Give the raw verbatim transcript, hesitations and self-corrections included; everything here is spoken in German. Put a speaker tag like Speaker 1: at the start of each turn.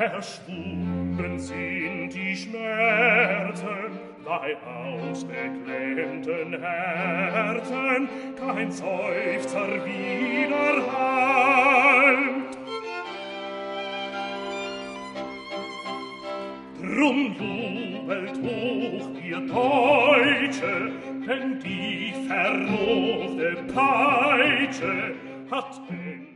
Speaker 1: verschwunden sind die Schmerzen, bei ausbeklemmten Herzen kein Seufzer widerhallt. Drum jubelt hoch ihr Deutsche, denn die verruchte Peitsche hat